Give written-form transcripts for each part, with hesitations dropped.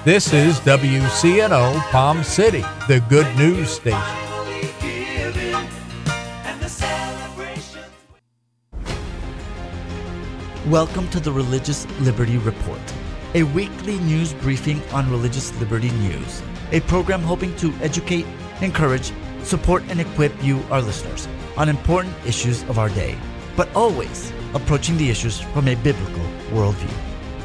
This is WCNO Palm City, the good news station. Welcome to the Religious Liberty Report, a weekly news briefing on religious liberty news, a program hoping to educate, encourage, support, and equip you, our listeners, on important issues of our day, but always approaching the issues from a biblical worldview.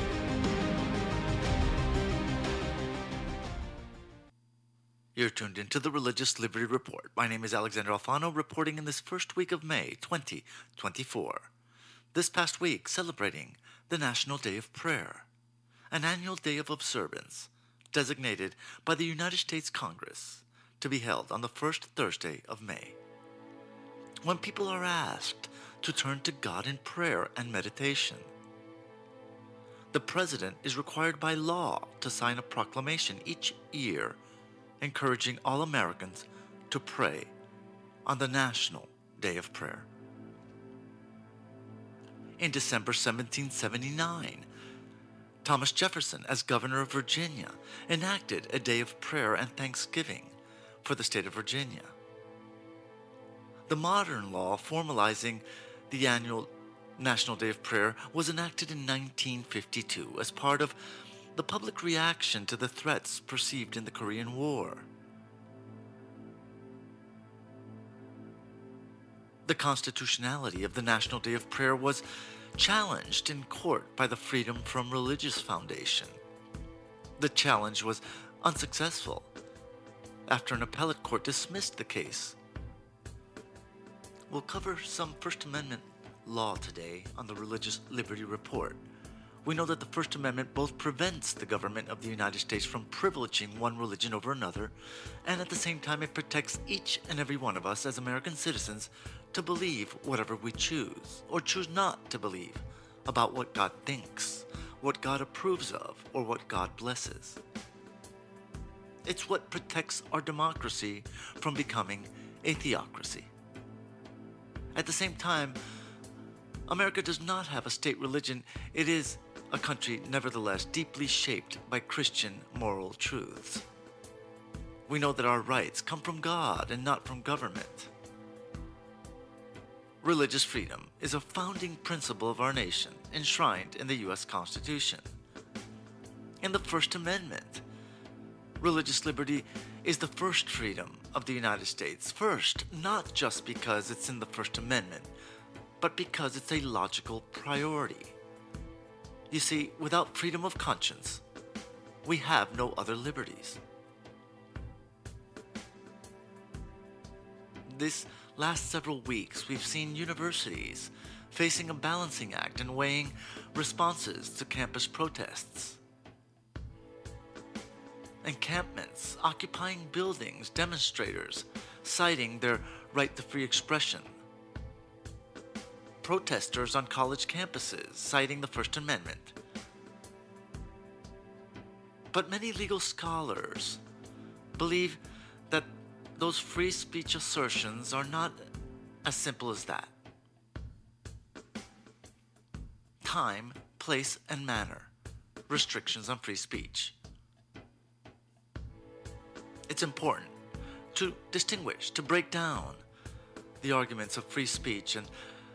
You're tuned into the Religious Liberty Report. My name is Alexander Alfano, reporting in this first week of May 2024. This past week, celebrating the National Day of Prayer, an annual day of observance designated by the United States Congress to be held on the first Thursday of May. When people are asked to turn to God in prayer and meditation, the President is required by law to sign a proclamation each year encouraging all Americans to pray on the National Day of Prayer. In December 1779, Thomas Jefferson, as governor of Virginia, enacted a day of prayer and thanksgiving for the state of Virginia. The modern law formalizing the annual National Day of Prayer was enacted in 1952 as part of the public reaction to the threats perceived in the Korean War. The constitutionality of the National Day of Prayer was challenged in court by the Freedom from Religious Foundation. The challenge was unsuccessful after an appellate court dismissed the case. We'll cover some First Amendment law today on the Religious Liberty Report. We know that the First Amendment both prevents the government of the United States from privileging one religion over another, and at the same time it protects each and every one of us as American citizens to believe whatever we choose, or choose not to believe, about what God thinks, what God approves of, or what God blesses. It's what protects our democracy from becoming a theocracy. At the same time, America does not have a state religion. It is a country, nevertheless, deeply shaped by Christian moral truths. We know that our rights come from God and not from government. Religious freedom is a founding principle of our nation, enshrined in the U.S. Constitution. In the First Amendment, religious liberty is the first freedom of the United States. First, not just because it's in the First Amendment, but because it's a logical priority. You see, without freedom of conscience, we have no other liberties. This last several weeks, we've seen universities facing a balancing act and weighing responses to campus protests. Encampments, occupying buildings, demonstrators citing their right to free expression. Protesters on college campuses citing the First Amendment. But many legal scholars believe that those free speech assertions are not as simple as that. Time, place, and manner. Restrictions on free speech. It's important to distinguish, to break down the arguments of free speech and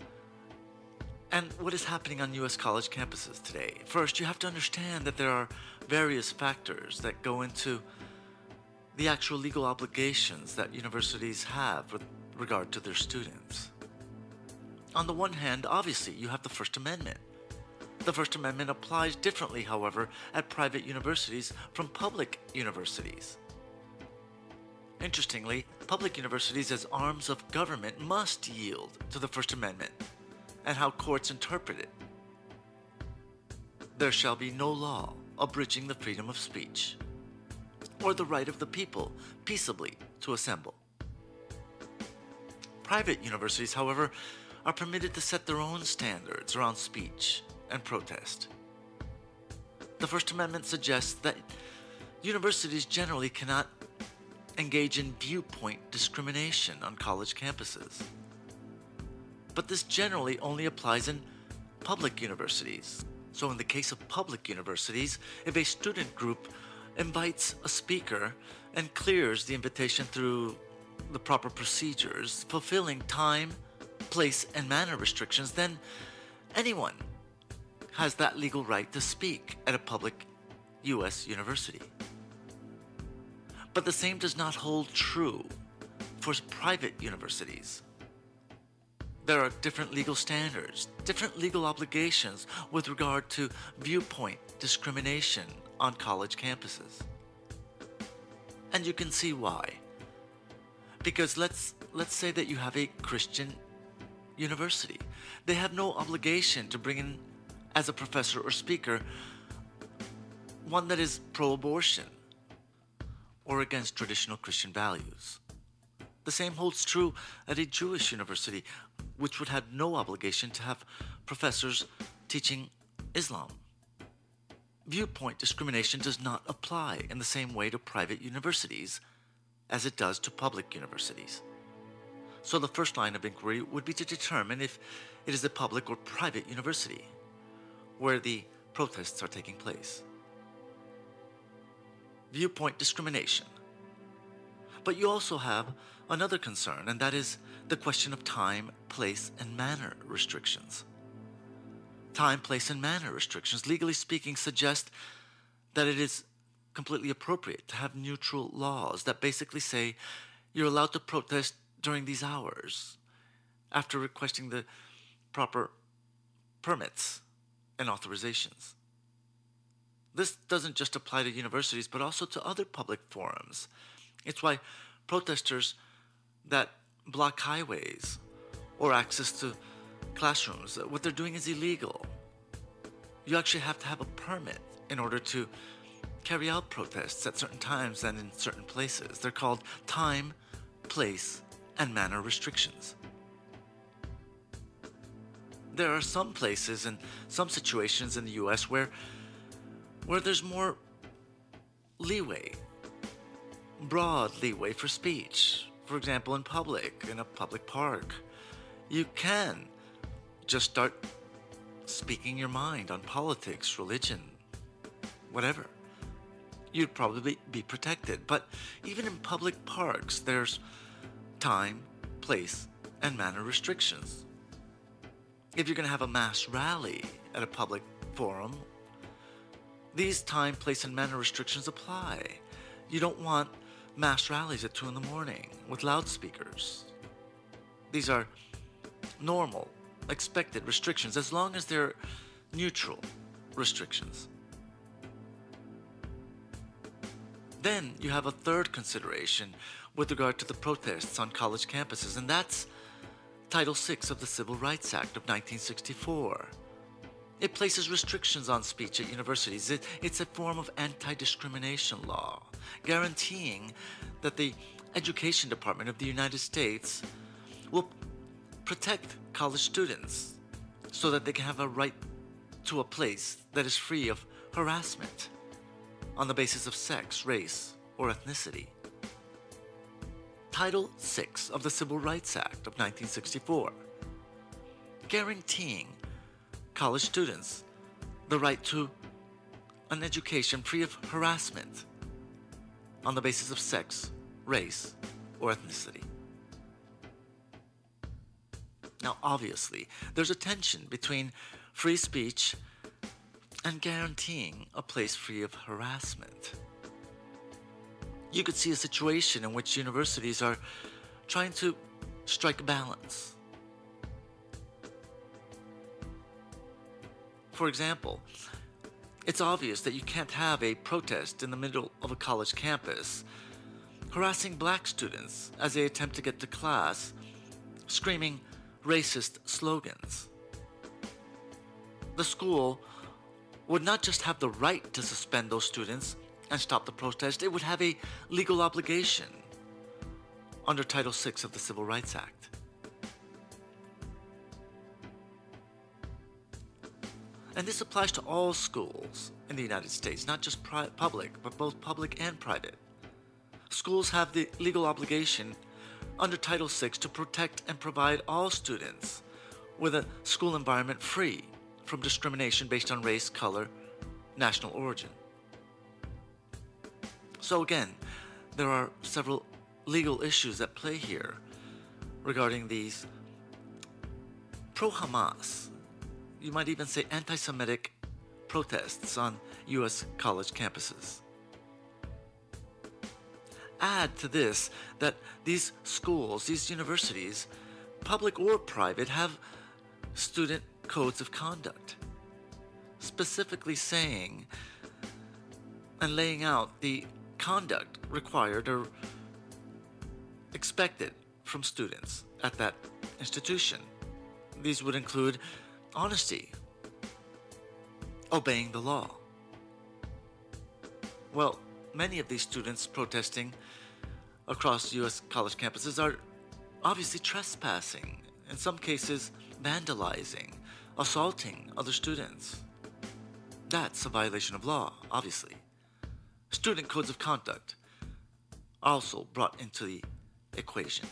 what is happening on U.S. college campuses today. First, you have to understand that there are various factors that go into the actual legal obligations that universities have with regard to their students. On the one hand, obviously, you have the First Amendment. The First Amendment applies differently, however, at private universities from public universities. Interestingly, public universities as arms of government must yield to the First Amendment and how courts interpret it. There shall be no law abridging the freedom of speech or the right of the people peaceably to assemble. Private universities, however, are permitted to set their own standards around speech and protest. The First Amendment suggests that universities generally cannot engage in viewpoint discrimination on college campuses. But this generally only applies in public universities. So in the case of public universities, if a student group invites a speaker and clears the invitation through the proper procedures, fulfilling time, place, and manner restrictions, then anyone has that legal right to speak at a public U.S. university. But the same does not hold true for private universities. There are different legal standards, different legal obligations with regard to viewpoint discrimination on college campuses. And you can see why. Because let's say that you have a Christian university. They have no obligation to bring in, as a professor or speaker, one that is pro-abortion or against traditional Christian values. The same holds true at a Jewish university, which would have no obligation to have professors teaching Islam. Viewpoint discrimination does not apply in the same way to private universities as it does to public universities. So the first line of inquiry would be to determine if it is a public or private university where the protests are taking place. Viewpoint discrimination. But you also have another concern, and that is the question of time, place, and manner restrictions. Time, place, and manner restrictions, legally speaking, suggest that it is completely appropriate to have neutral laws that basically say you're allowed to protest during these hours after requesting the proper permits and authorizations. This doesn't just apply to universities, but also to other public forums. It's why protesters that block highways or access to classrooms, what they're doing is illegal. You actually have to have a permit in order to carry out protests at certain times and in certain places. They're called time, place, and manner restrictions. There are some places and some situations in the US where there's more leeway, broad leeway for speech. For example, in public, in a public park, you can just start speaking your mind on politics, religion, whatever. You'd probably be protected. But even in public parks, there's time, place, and manner restrictions. If you're going to have a mass rally at a public forum, these time, place, and manner restrictions apply. You don't want mass rallies at 2 in the morning with loudspeakers. These are normal, expected restrictions as long as they're neutral restrictions. Then you have a third consideration with regard to the protests on college campuses, and that's Title VI of the Civil Rights Act of 1964. It places restrictions on speech at universities. It's a form of anti-discrimination law, guaranteeing that the Education Department of the United States will protect college students so that they can have a right to a place that is free of harassment on the basis of sex, race, or ethnicity. Title VI of the Civil Rights Act of 1964, guaranteeing college students the right to an education free of harassment on the basis of sex, race, or ethnicity. Now, obviously, there's a tension between free speech and guaranteeing a place free of harassment. You could see a situation in which universities are trying to strike a balance. For example, it's obvious that you can't have a protest in the middle of a college campus harassing black students as they attempt to get to class, screaming racist slogans. The school would not just have the right to suspend those students and stop the protest, it would have a legal obligation under Title VI of the Civil Rights Act. And this applies to all schools in the United States, not just public, but both public and private. Schools have the legal obligation under Title VI to protect and provide all students with a school environment free from discrimination based on race, color, national origin. So again, there are several legal issues at play here regarding these pro-Hamas, you might even say anti-Semitic protests on U.S. college campuses. Add to this that these schools, these universities, public or private, have student codes of conduct, specifically saying and laying out the conduct required or expected from students at that institution. These would include honesty, obeying the law. Well, many of these students protesting across U.S. college campuses are obviously trespassing, in some cases vandalizing, assaulting other students. That's a violation of law, obviously. Student codes of conduct are also brought into the equation.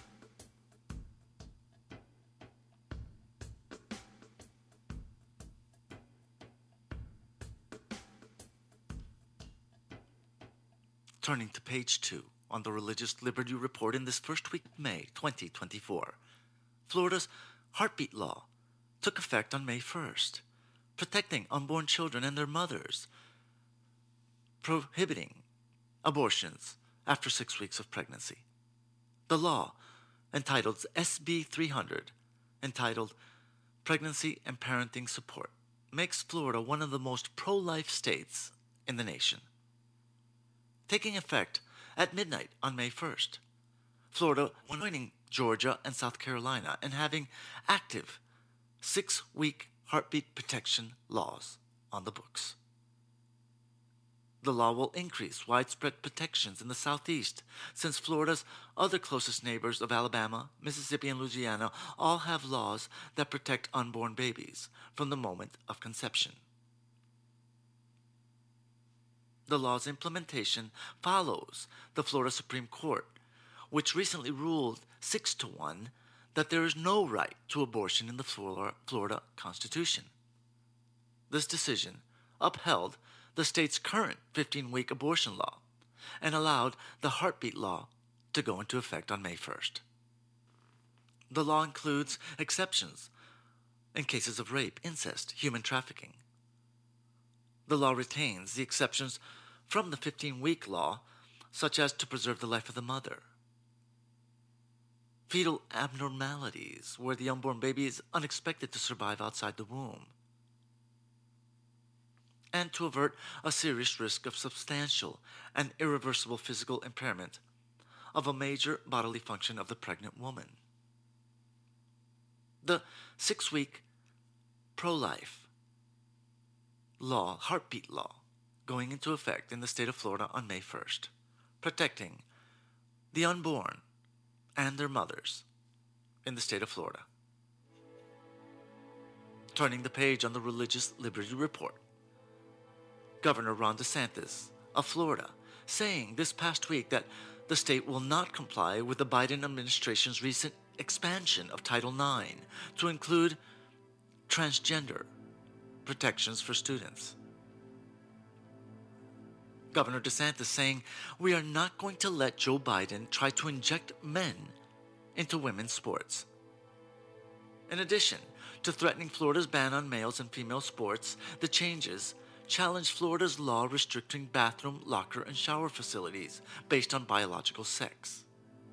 Turning to page 2 on the Religious Liberty Report in this first week of May 2024, Florida's heartbeat law took effect on May 1st, protecting unborn children and their mothers, prohibiting abortions after 6 weeks of pregnancy. The law, entitled SB 300, entitled Pregnancy and Parenting Support, makes Florida one of the most pro-life states in the nation. Taking effect at midnight on May 1st, Florida joining Georgia and South Carolina and having active 6-week heartbeat protection laws on the books. The law will increase widespread protections in the Southeast, since Florida's other closest neighbors of Alabama, Mississippi, and Louisiana all have laws that protect unborn babies from the moment of conception. The law's implementation follows the Florida Supreme Court, which recently ruled 6-1 that there is no right to abortion in the Florida Constitution. This decision upheld the state's current 15-week abortion law and allowed the heartbeat law to go into effect on May 1st. The law includes exceptions in cases of rape, incest, human trafficking. The law retains the exceptions from the 15-week law, such as to preserve the life of the mother, fetal abnormalities where the unborn baby is unexpected to survive outside the womb, and to avert a serious risk of substantial and irreversible physical impairment of a major bodily function of the pregnant woman. The 6-week pro-life law, heartbeat law, going into effect in the state of Florida on May 1st, protecting the unborn and their mothers in the state of Florida. Turning the page on the Religious Liberty Report, Governor Ron DeSantis of Florida saying this past week that the state will not comply with the Biden administration's recent expansion of Title IX to include transgender protections for students. Governor DeSantis saying, "We are not going to let Joe Biden try to inject men into women's sports." In addition to threatening Florida's ban on males and female sports, the changes challenge Florida's law restricting bathroom, locker, and shower facilities based on biological sex.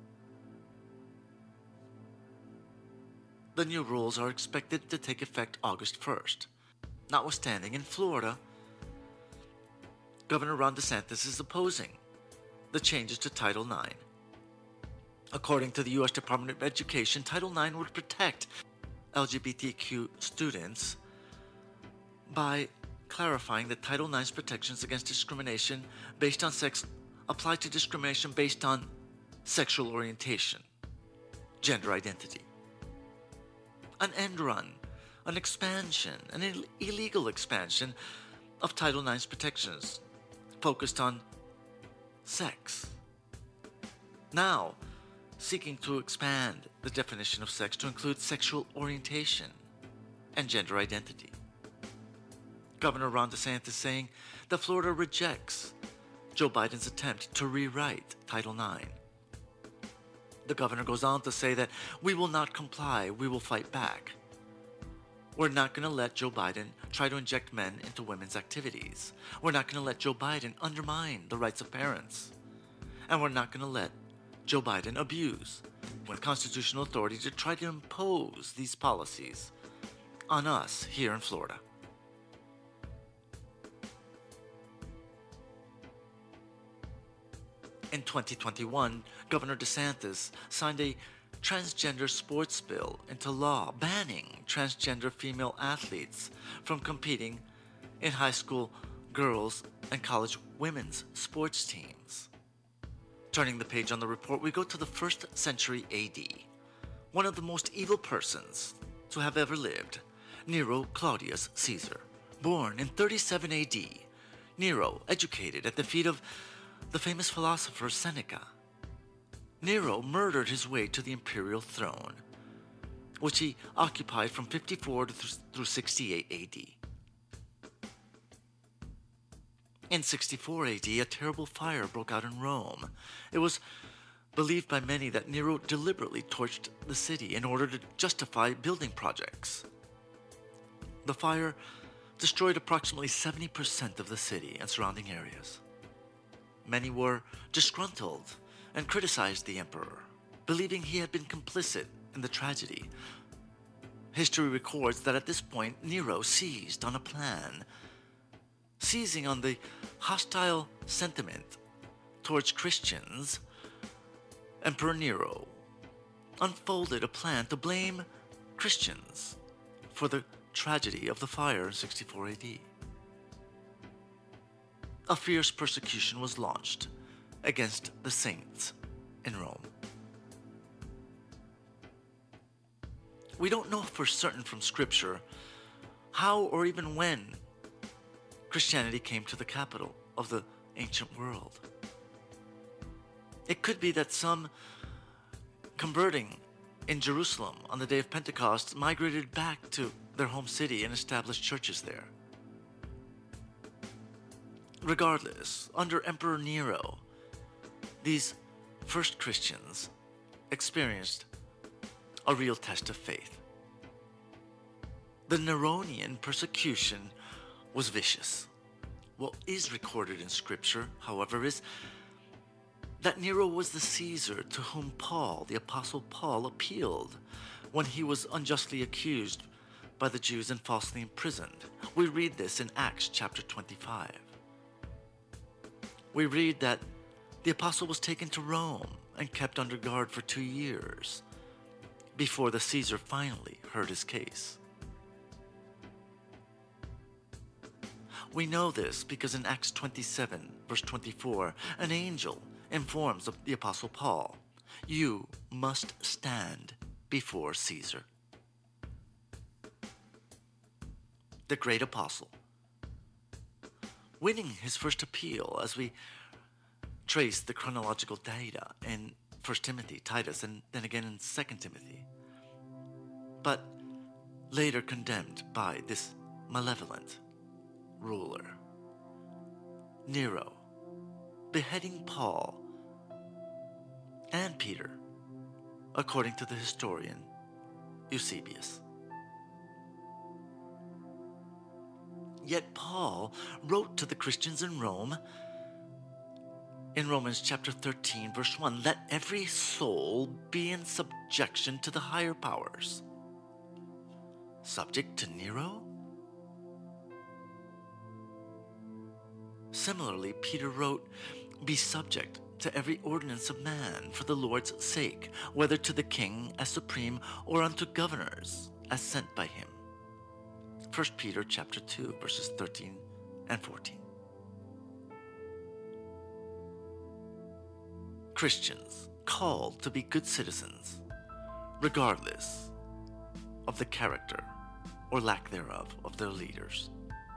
The new rules are expected to take effect August 1st. Notwithstanding, in Florida, Governor Ron DeSantis is opposing the changes to Title IX. According to the U.S. Department of Education, Title IX would protect LGBTQ students by clarifying that Title IX's protections against discrimination based on sex apply to discrimination based on sexual orientation, gender identity. An end run, an expansion, an illegal expansion of Title IX's protections focused on sex. Now, seeking to expand the definition of sex to include sexual orientation and gender identity. Governor Ron DeSantis saying that Florida rejects Joe Biden's attempt to rewrite Title IX. The governor goes on to say that we will not comply, we will fight back. We're not going to let Joe Biden try to inject men into women's activities. We're not going to let Joe Biden undermine the rights of parents. And we're not going to let Joe Biden abuse with constitutional authority to try to impose these policies on us here in Florida. In 2021, Governor DeSantis signed a transgender sports bill into law banning transgender female athletes from competing in high school girls and college women's sports teams. Turning the page on the report, we go to the 1st century AD. One of the most evil persons to have ever lived, Nero Claudius Caesar. Born in 37 AD, Nero educated at the feet of the famous philosopher Seneca. Nero murdered his way to the imperial throne, which he occupied from 54 through 68 AD. In 64 AD, a terrible fire broke out in Rome. It was believed by many that Nero deliberately torched the city in order to justify building projects. The fire destroyed approximately 70% of the city and surrounding areas. Many were disgruntled and criticized the emperor, believing he had been complicit in the tragedy. History records that at this point, Nero seized on a plan. Seizing on the hostile sentiment towards Christians, Emperor Nero unfolded a plan to blame Christians for the tragedy of the fire in 64 AD. A fierce persecution was launched against the saints in Rome. We don't know for certain from Scripture how or even when Christianity came to the capital of the ancient world. It could be that some converting in Jerusalem on the day of Pentecost migrated back to their home city and established churches there. Regardless, under Emperor Nero, these first Christians experienced a real test of faith. The Neronian persecution was vicious. What is recorded in Scripture, however, is that Nero was the Caesar to whom Paul, the Apostle Paul, appealed when he was unjustly accused by the Jews and falsely imprisoned. We read this in Acts chapter 25. We read that the apostle was taken to Rome and kept under guard for 2 years before the Caesar finally heard his case. We know this because in Acts 27, verse 24, an angel informs the apostle Paul, "You must stand before Caesar." The great apostle, winning his first appeal as we trace the chronological data in 1 Timothy, Titus, and then again in 2 Timothy, but later condemned by this malevolent ruler, Nero, beheading Paul and Peter, according to the historian Eusebius. Yet Paul wrote to the Christians in Rome in Romans chapter 13, verse 1, "Let every soul be in subjection to the higher powers." Subject to Nero? Similarly, Peter wrote, "Be subject to every ordinance of man for the Lord's sake, whether to the king as supreme or unto governors as sent by him." 1 Peter chapter 2, verses 13 and 14. Christians called to be good citizens, regardless of the character or lack thereof of their leaders.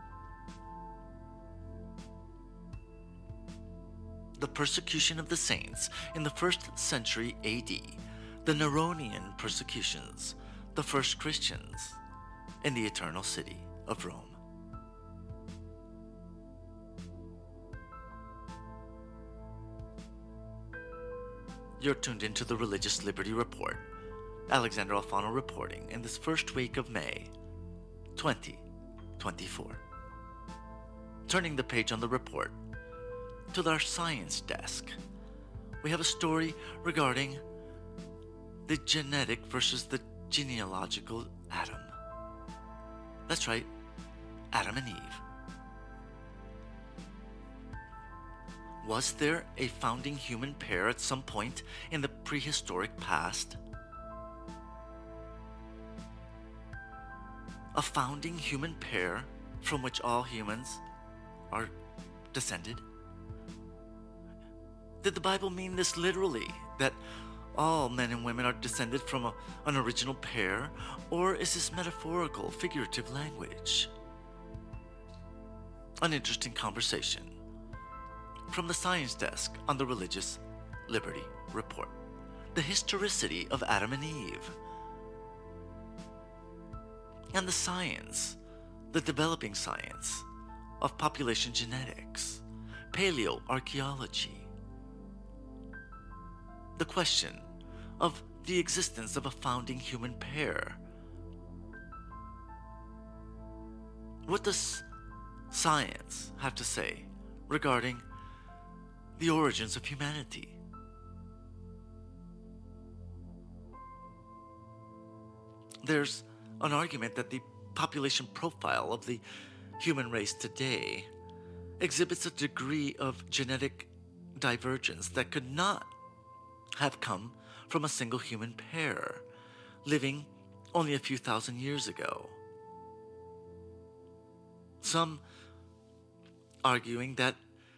The persecution of the saints in the 1st century AD, the Neronian persecutions, the first Christians in the eternal city of Rome. You're tuned into the Religious Liberty Report. Alexander Alfano reporting in this first week of May 2024. Turning the page on the report to our science desk, we have a story regarding the genetic versus the genealogical Adam. That's right, Adam and Eve. Was there a founding human pair at some point in the prehistoric past? A founding human pair from which all humans are descended? Did the Bible mean this literally, that all men and women are descended from an original pair, or is this metaphorical, figurative language? An interesting conversation from the science desk on the Religious Liberty Report. The historicity of Adam and Eve. And the science, the developing science of population genetics, paleoarchaeology. The question of the existence of a founding human pair. What does science have to say regarding the origins of humanity? There's an argument that the population profile of the human race today exhibits a degree of genetic divergence that could not have come from a single human pair living only a few thousand years ago. Some arguing that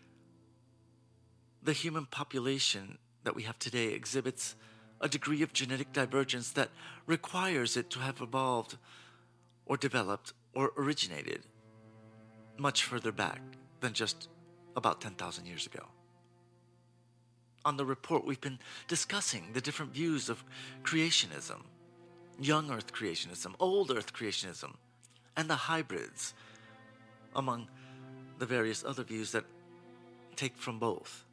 the human population that we have today exhibits a degree of genetic divergence that requires it to have evolved or developed or originated much further back than just about 10,000 years ago. On the report, we've been discussing the different views of creationism, young earth creationism, old earth creationism, and the hybrids among the various other views that take from both.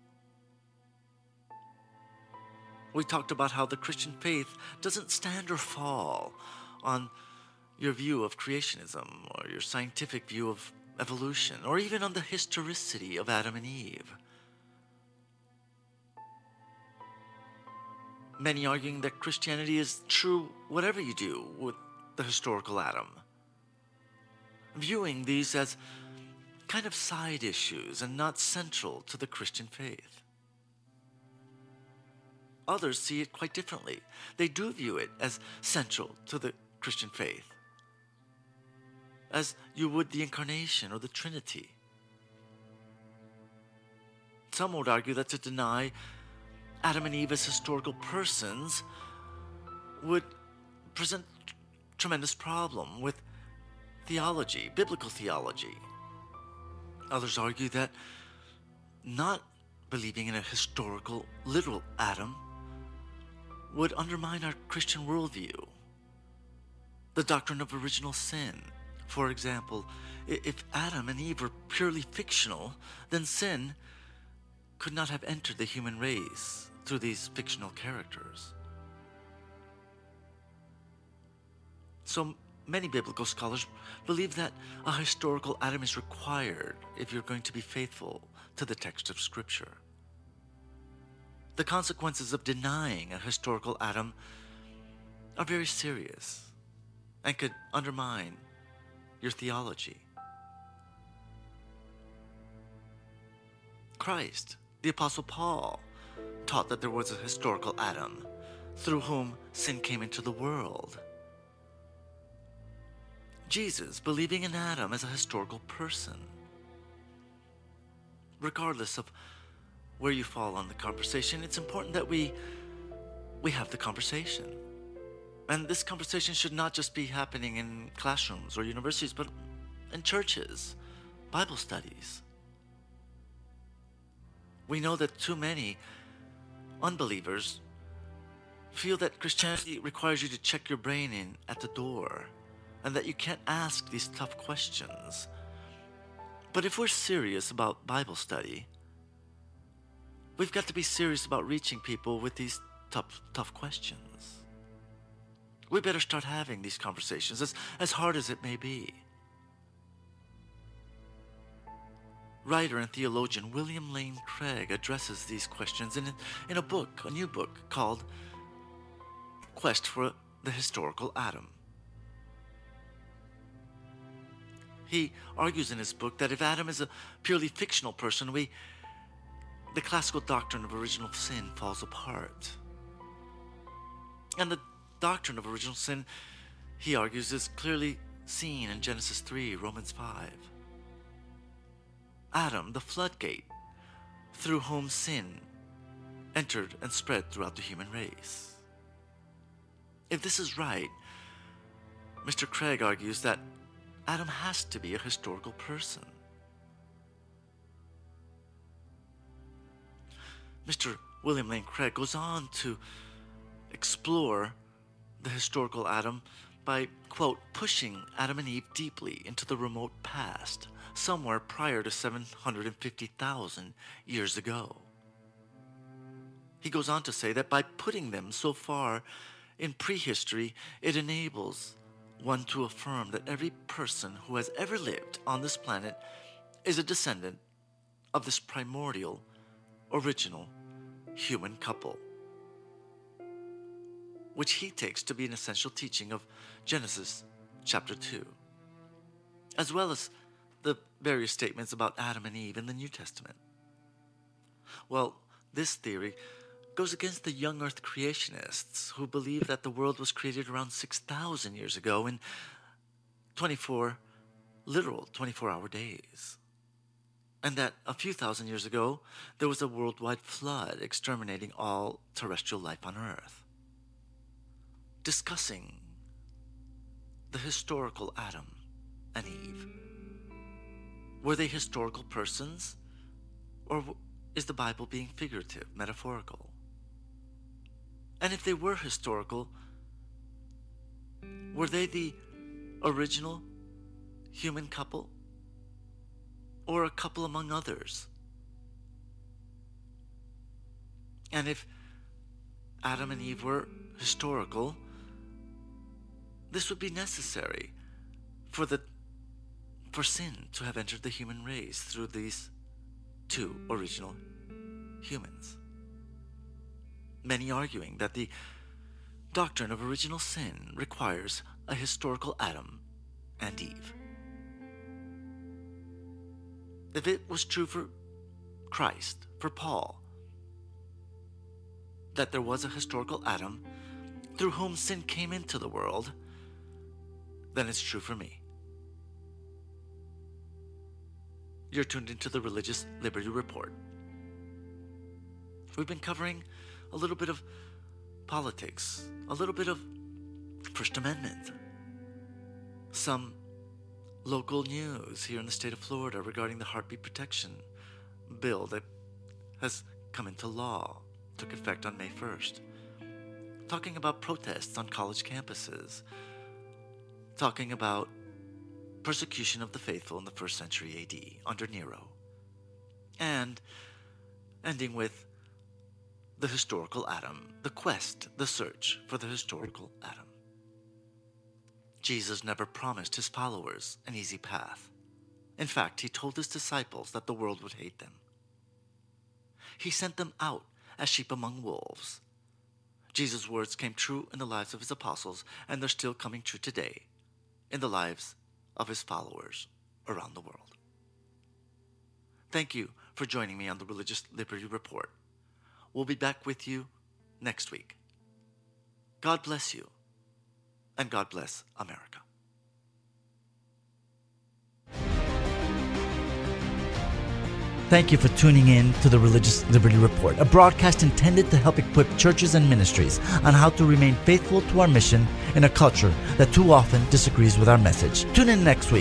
We talked about how the Christian faith doesn't stand or fall on your view of creationism or your scientific view of evolution or even on the historicity of Adam and Eve. Many arguing that Christianity is true whatever you do with the historical Adam, viewing these as kind of side issues and not central to the Christian faith. Others see it quite differently. They do view it as central to the Christian faith, as you would the Incarnation or the Trinity. Some would argue that to deny Adam and Eve as historical persons would present tremendous problem with theology, biblical theology. Others argue that not believing in a historical, literal Adam would undermine our Christian worldview. The doctrine of original sin. For example, if Adam and Eve were purely fictional, then sin could not have entered the human race through these fictional characters. So many biblical scholars believe that a historical Adam is required if you're going to be faithful to the text of Scripture. The consequences of denying a historical Adam are very serious and could undermine your theology. Christ, the Apostle Paul, taught that there was a historical Adam through whom sin came into the world. Jesus, believing in Adam as a historical person. Regardless of where you fall on the conversation, it's important that we have the conversation. And this conversation should not just be happening in classrooms or universities, but in churches, Bible studies. We know that too many unbelievers feel that Christianity requires you to check your brain in at the door and that you can't ask these tough questions. But if we're serious about Bible study, We've got to be serious about reaching people with these tough questions. We better start having these conversations, as hard as it may be. Writer and theologian William Lane Craig addresses these questions in a new book called Quest for the Historical Adam. He argues in his book that if Adam is a purely fictional person, the classical doctrine of original sin falls apart. And the doctrine of original sin, he argues, is clearly seen in Genesis 3, Romans 5. Adam, the floodgate, through whom sin entered and spread throughout the human race. If this is right, Mr. Craig argues that Adam has to be a historical person. Mr. William Lane Craig goes on to explore the historical Adam by, quote, pushing Adam and Eve deeply into the remote past, somewhere prior to 750,000 years ago. He goes on to say that by putting them so far in prehistory, it enables one to affirm that every person who has ever lived on this planet is a descendant of this primordial, original human couple, which he takes to be an essential teaching of Genesis chapter 2, as well as the various statements about Adam and Eve in the New Testament. Well, this theory goes against the young earth creationists who believe that the world was created around 6,000 years ago in 24-hour days, and that a few thousand years ago there was a worldwide flood exterminating all terrestrial life on Earth. Discussing the historical Adam and Eve. Were they historical persons, or is the Bible being figurative, metaphorical? And if they were historical, were they the original human couple, or a couple among others? And if Adam and Eve were historical, this would be necessary for sin to have entered the human race through these two original humans. Many arguing that the doctrine of original sin requires a historical Adam and Eve. If it was true for Christ, for Paul, that there was a historical Adam through whom sin came into the world, then it's true for me. You're tuned into the Religious Liberty Report. We've been covering a little bit of politics, a little bit of First Amendment, some local news here in the state of Florida regarding the heartbeat protection bill that has come into law, took effect on May 1st. Talking about protests on college campuses, talking about persecution of the faithful in the 1st century AD under Nero, and ending with the historical Adam, the quest, the search for the historical Adam. Jesus never promised his followers an easy path. In fact, he told his disciples that the world would hate them. He sent them out as sheep among wolves. Jesus' words came true in the lives of his apostles, and they're still coming true today in the lives of his followers around the world. Thank you for joining me on the Religious Liberty Report. We'll be back with you next week. God bless you, and God bless America. Thank you for tuning in to the Religious Liberty Report, a broadcast intended to help equip churches and ministries on how to remain faithful to our mission in a culture that too often disagrees with our message. Tune in next week